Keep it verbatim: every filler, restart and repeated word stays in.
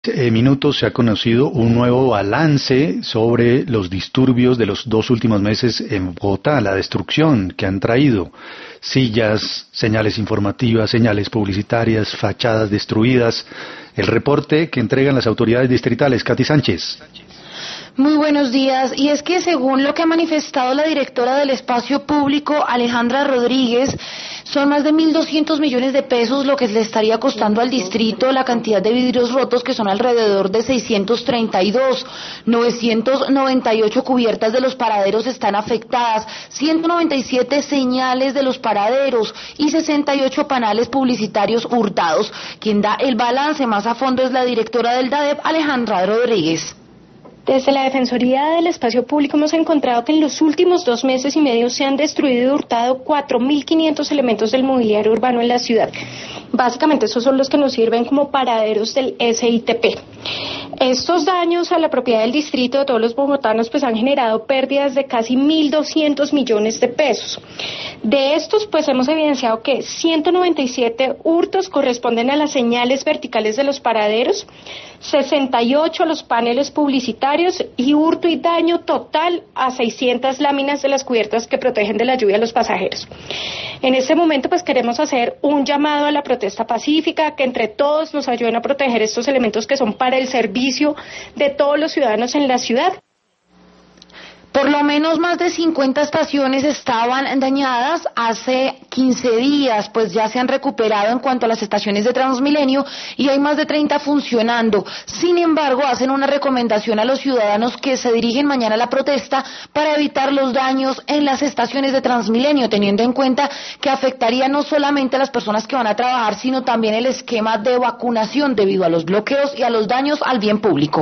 eh, minutos se ha conocido un nuevo balance sobre los disturbios de los dos últimos meses en Bogotá, la destrucción que han traído. Sillas, señales informativas, señales publicitarias, fachadas destruidas. El reporte que entregan las autoridades distritales. Katy Sánchez. Muy buenos días. Y es que según lo que ha manifestado la directora del Espacio Público, Alejandra Rodríguez, son más de mil doscientos millones de pesos lo que le estaría costando al distrito la cantidad de vidrios rotos, que son alrededor de seiscientos treinta y dos. novecientas noventa y ocho cubiertas de los paraderos están afectadas, ciento noventa y siete señales de los paraderos y sesenta y ocho panales publicitarios hurtados. Quien da el balance más a fondo es la directora del DADEP, Alejandra Rodríguez. Desde la Defensoría del Espacio Público hemos encontrado que en los últimos dos meses y medio se han destruido y hurtado cuatro mil quinientos elementos del mobiliario urbano en la ciudad. Básicamente esos son los que nos sirven como paraderos del S I T P. Estos daños a la propiedad del distrito de todos los bogotanos pues han generado pérdidas de casi mil doscientos millones de pesos. De estos pues hemos evidenciado que ciento noventa y siete hurtos corresponden a las señales verticales de los paraderos, sesenta y ocho a los paneles publicitarios y hurto y daño total a seiscientas láminas de las cubiertas que protegen de la lluvia a los pasajeros. En este momento pues queremos hacer un llamado a la protesta pacífica, que entre todos nos ayuden a proteger estos elementos que son para el servicio de todos los ciudadanos en la ciudad. Por lo menos más de cincuenta estaciones estaban dañadas hace quince días, pues ya se han recuperado en cuanto a las estaciones de Transmilenio y hay más de treinta funcionando. Sin embargo, hacen una recomendación a los ciudadanos que se dirigen mañana a la protesta para evitar los daños en las estaciones de Transmilenio, teniendo en cuenta que afectaría no solamente a las personas que van a trabajar, sino también el esquema de vacunación debido a los bloqueos y a los daños al bien público.